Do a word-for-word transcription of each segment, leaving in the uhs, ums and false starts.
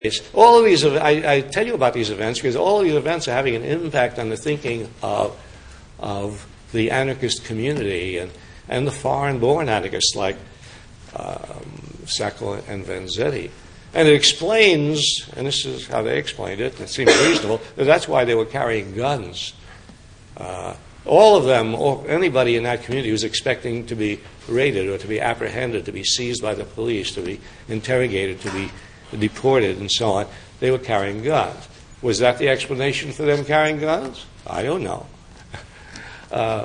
All of these, I, I tell you about these events because all of these events are having an impact on the thinking of, of the anarchist community and, and the foreign-born anarchists like um, Sacco and Vanzetti. And it explains, and this is how they explained it, and it seems reasonable, that that's why they were carrying guns. Uh, all of them, or anybody in that community was expecting to be raided or to be apprehended, to be seized by the police, to be interrogated, to be deported, and so on. They were carrying guns. Was that the explanation for them carrying guns? I don't know. Uh,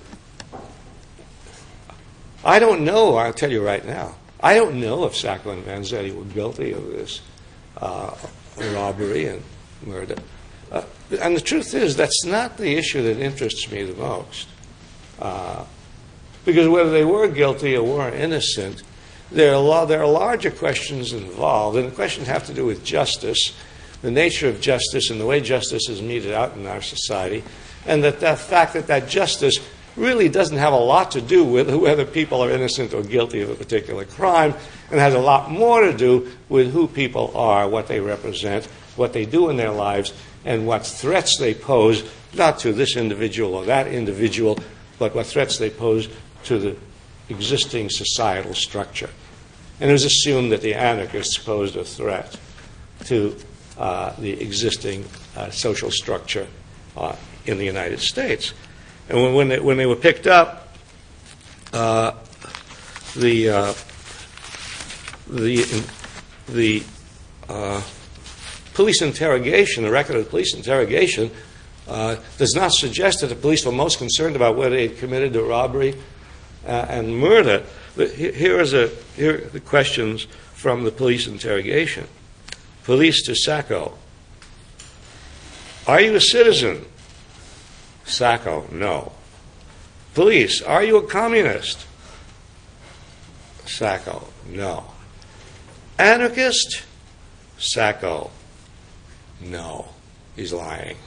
I don't know, I'll tell you right now. I don't know if Sacco and Vanzetti were guilty of this uh, robbery and murder. Uh, and the truth is, that's not the issue that interests me the most. Uh, because whether they were guilty or were innocent, there are, lo- there are larger questions involved, and the questions have to do with justice, the nature of justice and the way justice is meted out in our society, and that the fact that that justice really doesn't have a lot to do with whether people are innocent or guilty of a particular crime, and has a lot more to do with who people are, what they represent, what they do in their lives, and what threats they pose, not to this individual or that individual, but what threats they pose to the existing societal structure. And it was assumed that the anarchists posed a threat to uh, the existing uh, social structure uh, in the United States. And when, when, they, when they were picked up, uh, the uh, the the uh, police interrogation, the record of the police interrogation, uh, does not suggest that the police were most concerned about whether they had committed the robbery uh, and murder. But here is a here are the questions from the police interrogation. Police to Sacco: Are you a citizen? Sacco: No. Police: Are you a communist? Sacco: No. Anarchist? Sacco: No. He's lying.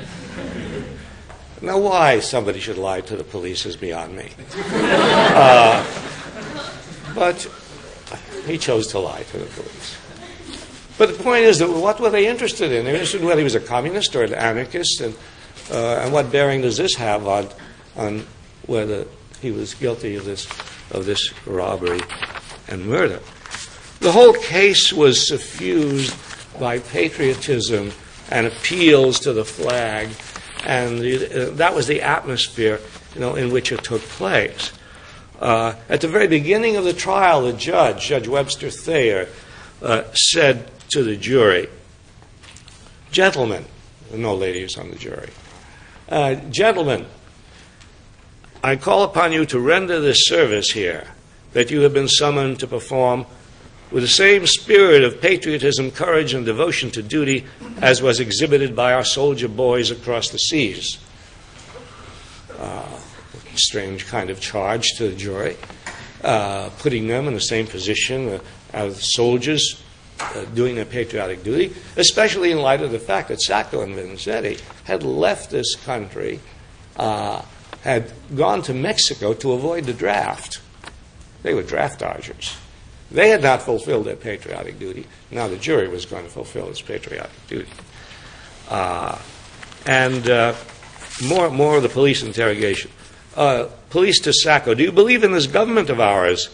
Now, why somebody should lie to the police is beyond me. Uh, but he chose to lie to the police. But the point is that what were they interested in? They were interested in whether he was a communist or an anarchist, and uh, and what bearing does this have on on whether he was guilty of this of this robbery and murder? The whole case was suffused by patriotism and appeals to the flag, and the, uh, that was the atmosphere, you know, in which it took place. Uh, at the very beginning of the trial, the judge, Judge Webster Thayer, uh, said to the jury, "Gentlemen," no ladies on the jury, uh, "Gentlemen, I call upon you to render this service here that you have been summoned to perform with the same spirit of patriotism, courage, and devotion to duty as was exhibited by our soldier boys across the seas." Uh, strange kind of charge to the jury, uh, putting them in the same position uh, as soldiers uh, doing their patriotic duty, especially in light of the fact that Sacco and Vanzetti had left this country, uh, had gone to Mexico to avoid the draft. They were draft dodgers. They had not fulfilled their patriotic duty. Now the jury was going to fulfill its patriotic duty. Uh, and uh, more, more of the police interrogation. Uh, police to Sacco: Do you believe in this government of ours?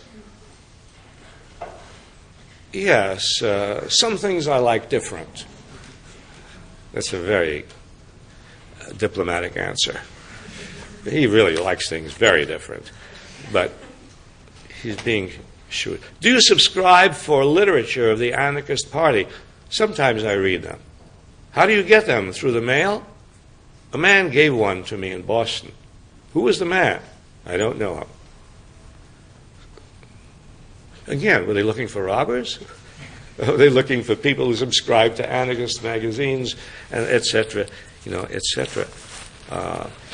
Yes, uh, some things I like different. That's a very uh, diplomatic answer. He really likes things very different. But he's being sure. Do you subscribe for literature of the Anarchist Party? Sometimes I read them. How do you get them? Through the mail? A man gave one to me in Boston. Who was the man? I don't know him. Again, were they looking for robbers? Were they looking for people who subscribe to anarchist magazines, and et cetera, you know, et cetera? Uh,